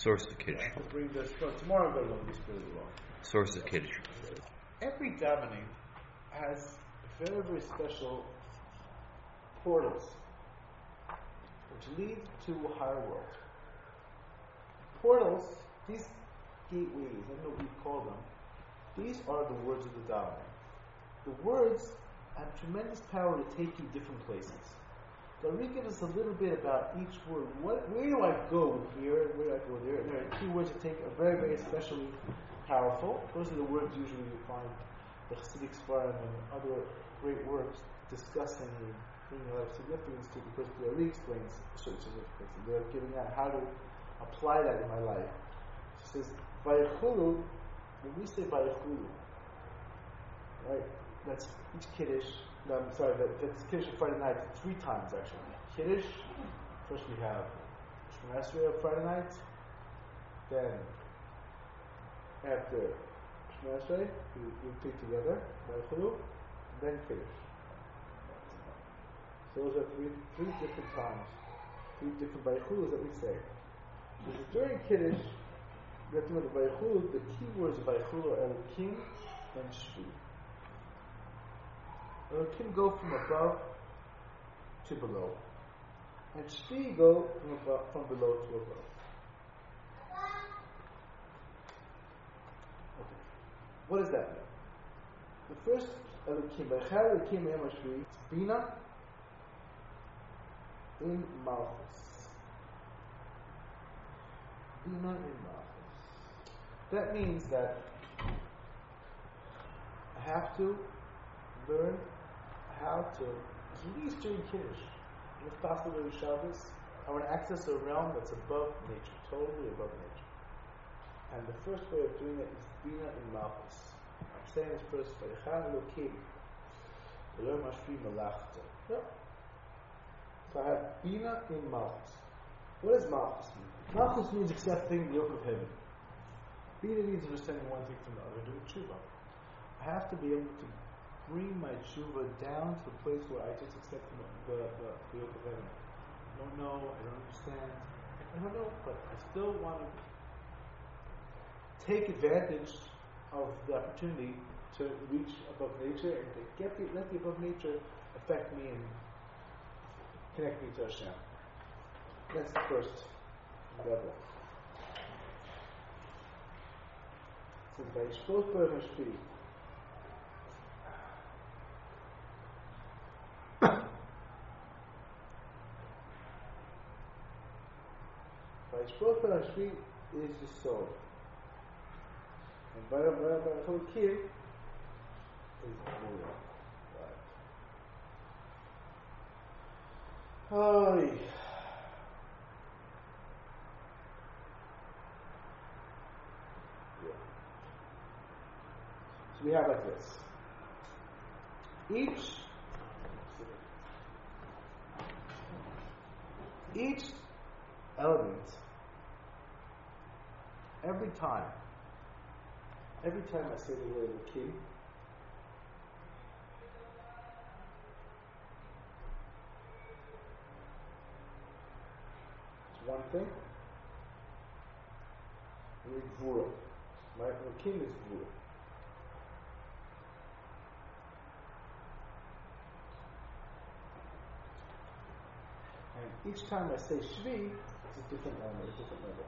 Source of Kiddush. To bring this. Tomorrow I'm going to learn this really well. Source of Kiddush. Every davening has very, very special portals which lead to a higher world. Portals, these gateways, I don't know what you call them, these are the words of the davening. The words have tremendous power to take you different places. So Ari gives us a little bit about each word. Where do I go here? Where do I go there? And there are key words that are very, very especially powerful. Those are the words usually you find the Hasidic Sfarim and other great works discussing and bringing a lot of significance to, because the Ari explains certain significance. And they're giving out how to apply that in my life. She says, Vayechulu, when we say Vayechulu, right, that's each Kiddush. No, I'm sorry, that's Kiddush on Friday night 3 times actually. Kiddush, first we have Shemona Esrei on Friday night, then after Shemona Esrei, we take together, Vayechulu, then Kiddush. So those are three different times, 3 different Vayechulus that we say. Because during Kiddush, we have to know the Vayechulu, the key words of Vayechulu are Elokim and Shvi. Elokim go from above to below, and Shvi go from below to above. Okay. What does that mean? The first Elokim, Vayechal Elokim Yom Shvi, it's Bina in Malchus. Bina in Malchus. That means that I have to learn how to, at least during Kiddush, and if possible during Shabbos, I want to access a realm that's above nature, totally above nature. And the first way of doing it is Bina in Malchus. I'm saying this first, Vayechal Elokim, V'lo Mashvi Malachta. So I have Bina in Malchus. What does Malchus mean? Malchus means accepting the yoke of heaven. Bina means understanding one thing from the other, doing tshuva. I have to be able to bring my tshuva down to a place where I just accept the yoke of heaven. I don't know, I don't understand, I don't know, but I still want to take advantage of the opportunity to reach above nature and to let the above nature affect me and connect me to Hashem. That's the first level. So, Vayishpos Bo Hashvi. Vayishpos Bo Hashvi is the soul. And Vayachol is the Buddha. Right. So we have like this. Each element, every time I say the word Elokim, it's one thing. We read Gvura. Right? Elokim is Gvura. And each time I say Shvi, it's a different element, a different level.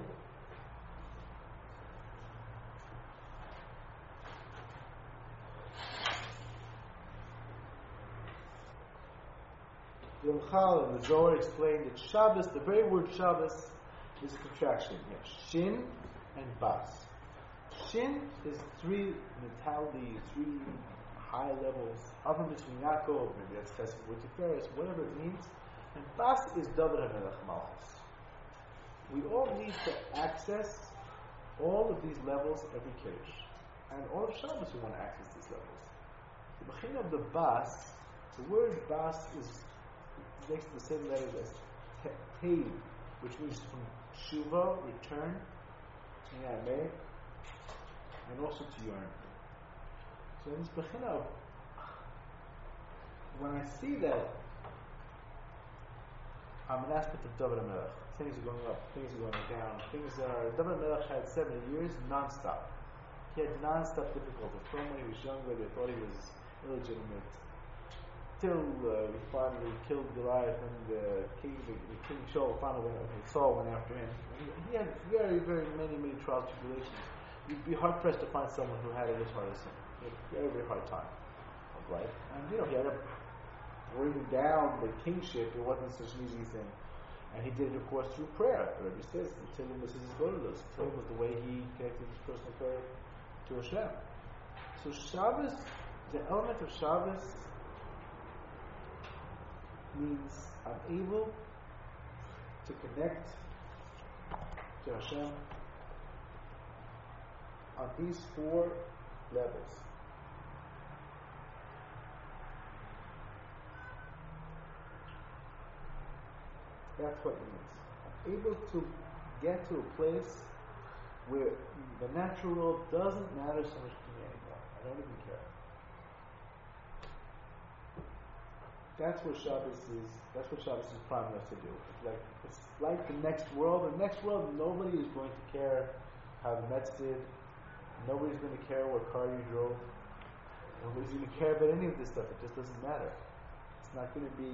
Ramchal and the Zohar explained that Shabbos, the very word Shabbos, is a contraction. You have Shin and Bas. Shin is 3 mentality, 3 high levels. Avram between Yaakov, maybe that's Chesed with Tiferes, whatever it means. And Bas is David HaMelech Malchus. We all need to access all of these levels every Kiddush. And all of Shabbos we want to access these levels. The Bechina of the Bas, the word Bas is next to the same letters as Tev, which means from Shuva, return, and also to yearn. So in this Bechina, when I see that an aspect of David HaMelech. Things are going up, things are going down, David HaMelech had 70 years non-stop. He had non-stop difficulties. From when he was younger, they thought he was illegitimate. Till he finally killed Goliath, and the king Saul finally went after him. He had very, very many trials and tribulations. You'd be hard pressed to find someone who had it as hard as him. He had a very, very hard time of life, and he had to bring down the kingship. It wasn't such an easy thing, and he did it, of course, through prayer. The Rebbe says the Tehillim was his godless. Tehillim was the way he connected his personal prayer to Hashem. So Shabbos, the element of Shabbos means I'm able to connect to Hashem on these 4 levels. That's what it means. I'm able to get to a place where the natural world doesn't matter so much to me anymore. I don't even care. That's what Shabbos is priming us to do. It's like the next world. The next world, nobody is going to care how the Mets did. Nobody's going to care what car you drove. Nobody's going to care about any of this stuff. It just doesn't matter. It's not going to be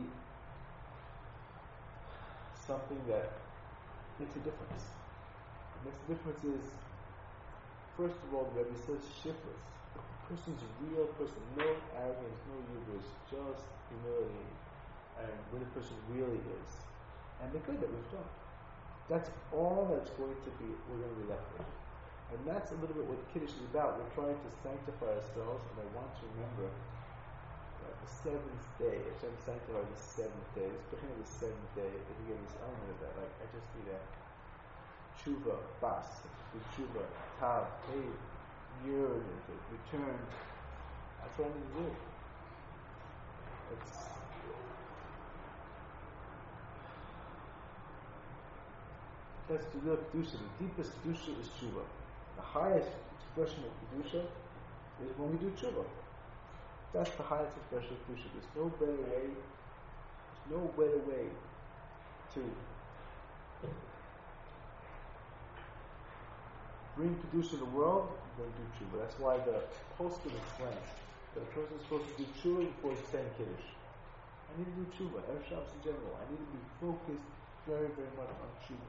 something that makes a difference. What makes a difference is, first of all, the Rebbe says shiftless. The person's a real person, no arrogance, no hubris, just humility, and where the person really is, and the good that we've done. That's all that's we're going to be left with. And that's a little bit what Kiddush is about. We're trying to sanctify ourselves, and I want to remember that the 7th day, Hashem sanctified the 7th day, especially the 7th day, if you get this element of that, like I just need a tshuva, bas, tshuva, tav, hey, yearn, return. That's what I need to do. That's the real kedusha. The deepest kedusha is tshuva. The highest expression of kedusha is when we do tshuva. That's the highest expression of kedusha. There's no better way to bring kedusha to the world than do tshuva. That's why the postscript explains that a person is supposed to do tshuva before he's saying kiddush. I need to do tshuva. Erev Shabbos in general. I need to be focused very, very much on tshuva.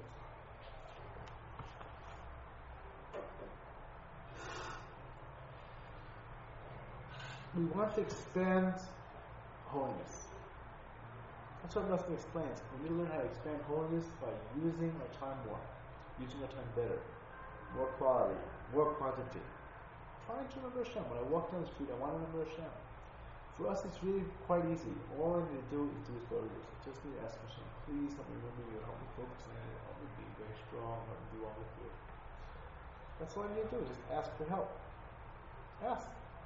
We want to expand holiness. That's what Nelson explains. We need to learn how to expand holiness by using our time more, using our time better, more quality, more quantity. Trying to remember Hashem. When I walk down the street, I want to remember Hashem. For us, it's really quite easy. All I need to do is do His orders. I just need to ask Hashem, please help me remember you, help me focus on you, help me be very strong, help me do all with you. That's all I need to do, just ask for help. Ask.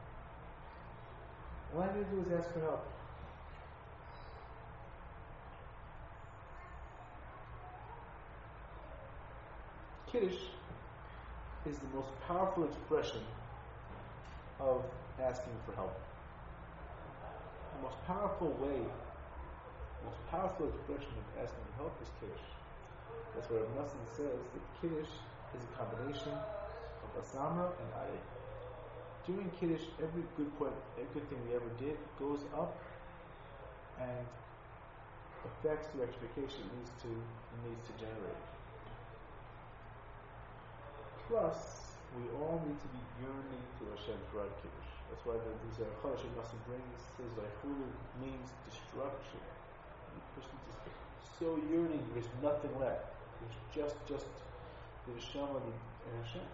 All I need to do is ask for help. Kiddush is the most powerful expression of asking for help. The most powerful way, the most powerful expression of asking for help is Kiddush. That's where Nelson says that Kiddush is a combination of Asamra and Ayah. During Kiddush, every good thing we ever did goes up and affects the rectification it needs to generate. Plus, we all need to be yearning to Hashem throughout Kiddush. That's why the Chodesh Nassim brings says Vaychulu means destruction. The person is so yearning, there's nothing left. There's just the Neshama and Hashem.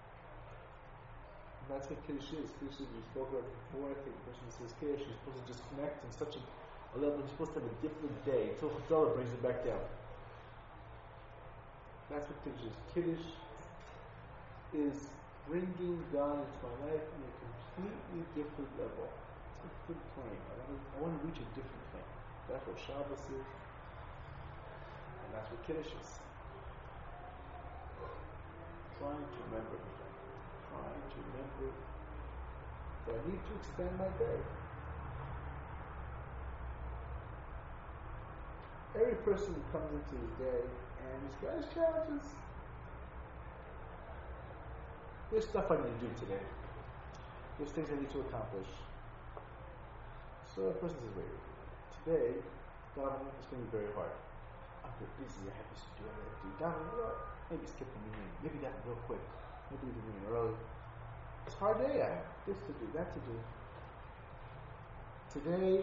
And that's what Kiddush is. Kiddush is, we spoke about before, I think the person says Kiddush, you're supposed to just connect in such a level, you're supposed to have a different day until Chazal brings it back down. That's what Kiddush is. Kiddush is bringing God into my life in a completely different level. It's a different plane. I want to reach a different plane. That's what Shabbos is, and that's what Kiddush is. Trying to remember that I need to extend my day. Every person comes into his day and he's got his challenges. There's stuff I need to do today. There's things I need to accomplish. So a person says, wait, today, davening is going to be very hard. I'm very busy, I have this to do, I have to do davening. Maybe skip the meeting, maybe that real quick, maybe leave the meeting early. It's a hard day, I have this to do, that to do. Today,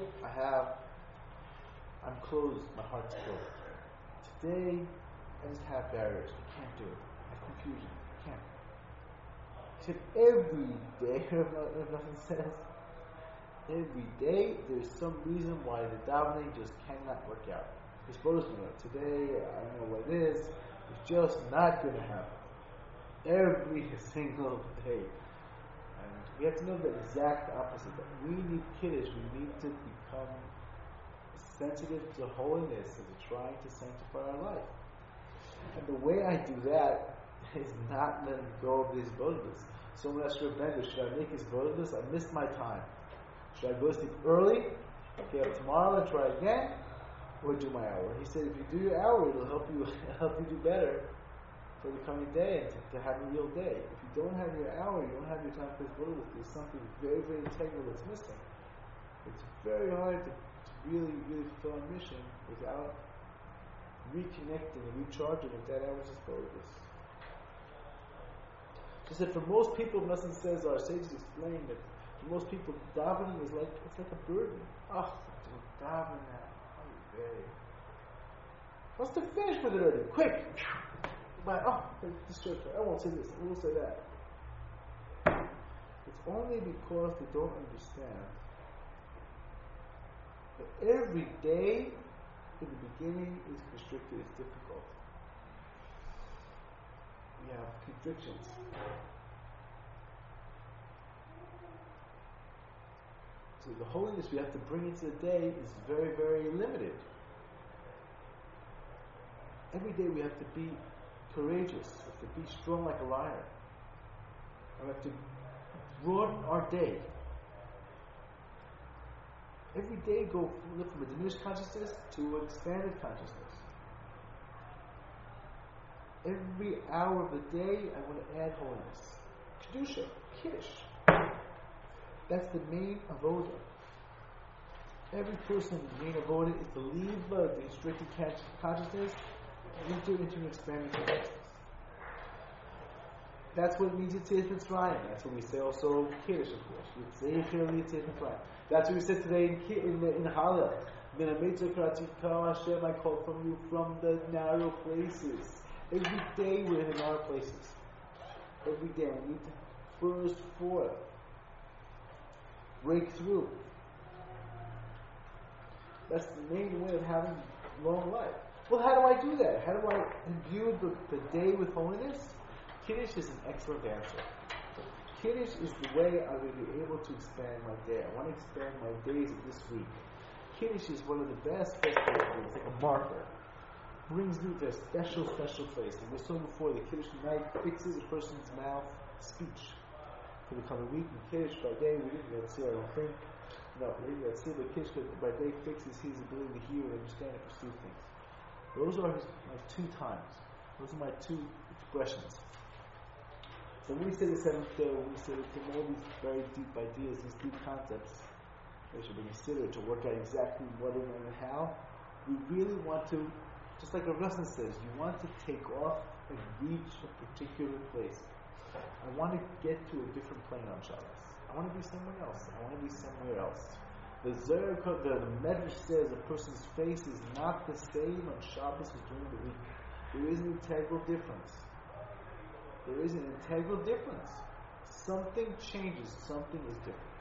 I'm closed, my heart's closed. Today, I just have barriers, I can't do it. I have confusion, I can't. Except every day, if nothing says, every day there's some reason why the davening just cannot work out. You're supposed to know today, I don't know what it is, it's just not going to happen. Every single day. And we have to know the exact opposite. That we need kiddush, we need to become sensitive to holiness and to trying to sanctify our life. And the way I do that is not letting go of these bodilus. Someone asked Rav Bender, should I make his bodilus? I missed my time. Should I go to sleep early, get up tomorrow and try again, or do my hour? He said, if you do your hour, it'll help you do better for the coming day and to have a real day. If you don't have your hour, you don't have your time for his bodilus, there's something very, very integral that's missing. It's very hard to really, really fulfill our mission without reconnecting and recharging with that hour's bodilus. She said, for most people, Messin says, our sages explain that for most people, davening is like, it's like a burden. Oh, to daven now. What's to finish with it already? Quick! This church, I won't say this, I will say that. It's only because they don't understand that every day in the beginning is constricted, it's difficult. We have constrictions. So the holiness we have to bring into the day is very, very limited. Every day we have to be courageous, we have to be strong like a lion. We have to broaden our day. Every day go from a diminished consciousness to an expanded consciousness. Every hour of the day I want to add holiness. Kedusha, Kiddush. That's the main avoda. Every person's main avoda is to leave the restricted consciousness into an expanded consciousness. That's what it means Yitzhak Mitzrayim. That's what we say also Kiddush, of course. Yitzhak Mitzrayim. That's what we said today in Hallel. Hashem, I call from you from the narrow places. Every day we're in the narrow places. Every day we need to burst forth. Break through. That's the main way of having long life. Well, how do I do that? How do I imbue the day with holiness? Kiddush is an excellent answer. Kiddush is the way I will be able to expand my day. I want to expand my days of this week. Kiddush is one of the best ways. It's like a marker. Brings me to a special place. And we saw before, the Kiddush night fixes a person's mouth speech for the coming week. And Kiddush by day, we didn't get to see, I don't think. No, we didn't get to see, but Kiddush by day fixes his ability to hear and understand and perceive things. Those are my 2 times. Those are my 2 expressions. So when we say the 7th day, when we say from all these very deep ideas, these deep concepts, they should be considered to work out exactly what and when and how, we really want to, just like Rav Nosson says, you want to take off and reach a particular place. I want to get to a different plane on Shabbos. I want to be somewhere else. I want to be somewhere else. The Medrash says a person's face is not the same on Shabbos as during the week. There is an integral difference. There is an integral difference. Something changes. Something is different.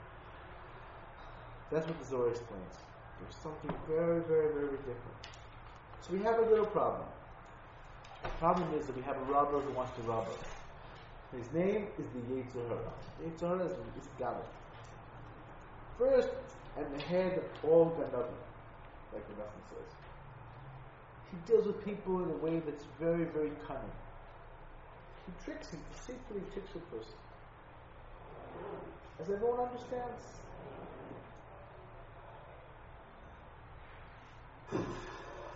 That's what the Zohar explains. There's something very, very, very different. So we have a little problem. The problem is that we have a robber who wants to rob us. His name is the Yetzer Hara. Yetzer Hara is Gamal. First, and the head of all Ganavim, like the Nosson says. He deals with people in a way that's very, very cunning. He tricks him, deceitfully tricks a person. As everyone understands.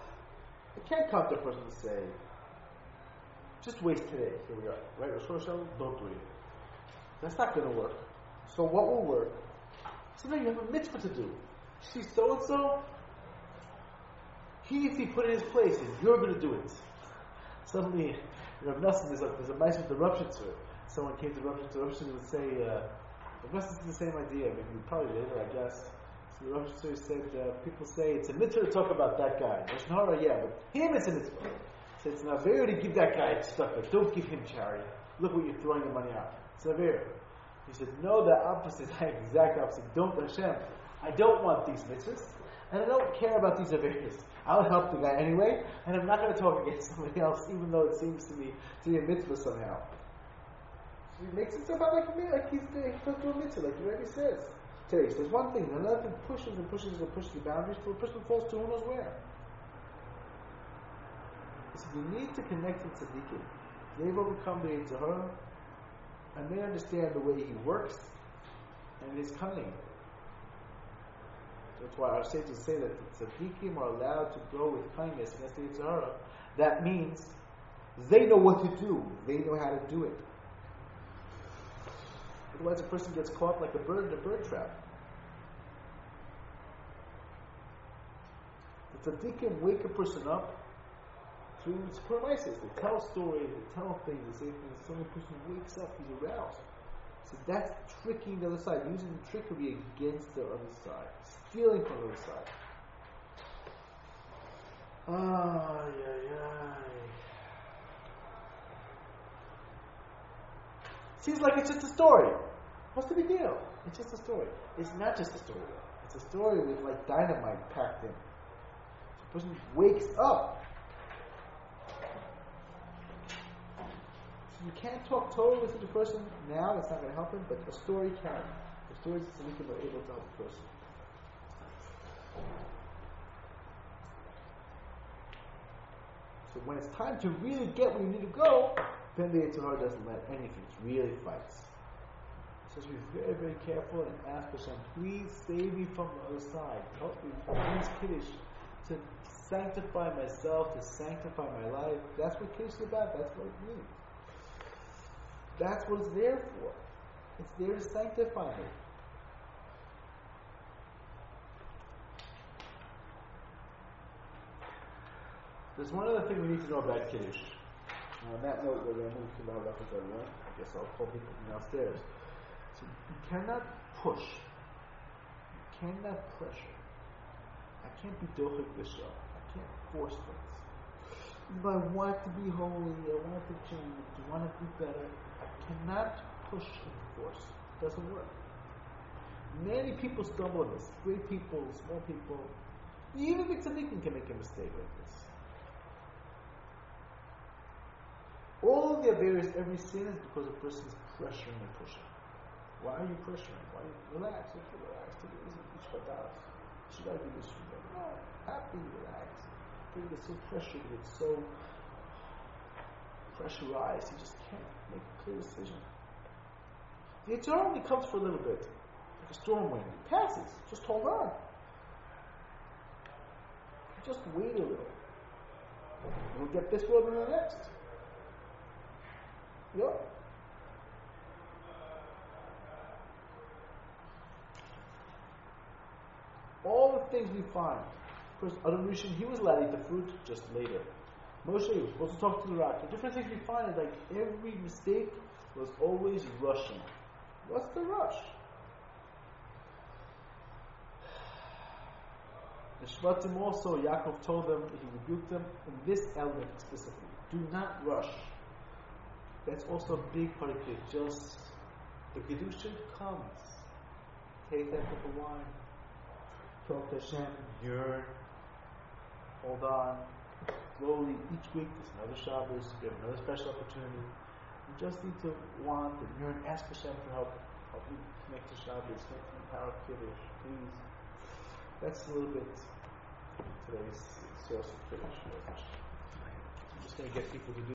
can't come to a person and say, just waste today. Here we are. Right? Rosh Hashanah, don't do it. That's not going to work. So what will work? So now you have a mitzvah to do. See so-and-so? He needs to be put in his place, and you're going to do it. Suddenly, Rav Nosson, there's a nice interruption to it. Someone came to Rav Nosson would say, Rav Nosson is the same idea, maybe probably later, I guess. So the Rav Nosson said, people say, it's a mitzvah to talk about that guy. Rosh Hashanah, yeah, but him it's a mitzvah. So it's an avera to give that guy stuff, but don't give him charity. Look what you're throwing the money out. It's an avera. He said, no, the opposite, the exact opposite. Don't, Hashem, I don't want these mitzvahs, and I don't care about these averas. I'll help the guy anyway, and I'm not going to talk against somebody else, even though it seems to me to be a mitzvah somehow. So he makes himself out like he's supposed to do a mitzvah, like he already says. Today, he says one thing, and another thing pushes and pushes and pushes the boundaries till a person falls to who knows where. He said, you need to connect with tzaddikim. They've overcome the Yetzer Hara, and they understand the way he works and his cunning. That's why our sages say that the tzaddikim are allowed to go with kindness against the Yetzer Hara. That means they know what to do. They know how to do it. Otherwise, a person gets caught like a bird in a bird trap. The tzaddikim wake a person up through surprises. They tell stories, they tell things, they say things. So the person wakes up, he's aroused. So that's tricking the other side, using the trickery against the other side, stealing from the other side. Seems like it's just a story. What's the big deal? It's just a story. It's not just a story. It's a story with like dynamite packed in. So the person wakes up. You can't talk totally with the person now, that's not going to help him, but a story can. The stories that we are able to help the person. So when it's time to really get where you need to go, then the Yetzer Hara doesn't let anything. It really fights. So be very, very careful and ask Hashem, please save me from the other side. Help me, please Kiddush, to sanctify myself, to sanctify my life. That's what Kiddush is about. That's what it means. That's what it's there for. It's there to sanctify me. There's one other thing we need to know about Kiddush. Now, on that note, we're going to move to Lav Lachot everyone. I guess I'll call people from downstairs. So you cannot push. You cannot pressure. I can't be dochik b'shah. I can't force things. But I want to be holy. I want to change. I want to be better. I cannot push and force. It doesn't work. Many people stumble on this. Great people, small people. Even the tzaddikim can make a mistake like this. All of the various every sin is because a person is pressuring and pushing. Why are you pressuring? Why are you relax? Okay, relax. Today isn't each badas. Should I do this? No, happy, relax. People get so pressured, get so pressurized, you just can't make a clear decision. The Yetzer Hara only comes for a little bit, like a storm wind. It passes. Just hold on. Just wait a little. You'll get this world and the next. Yep. All the things we find. Of course, Adam Rishon, he was allowed to eat the fruit just later. Moshe was supposed to talk to the rock. The different things we find is like every mistake was always rushing. What's the rush? The Shvatim also, Yaakov told them, he rebuked them in this element specifically. Do not rush. That's also a big part of it. Just the Kedusha comes. Take that cup of wine. Talk to Hashem. Yearn. Hold on. Slowly, each week, there's another Shabbos. We have another special opportunity. You just need to want and yearn. Ask Hashem for help. Help me connect to Shabbos. Connect to the power of Kiddush. Please. That's a little bit today's source of Kiddush. I'm just going to get people to do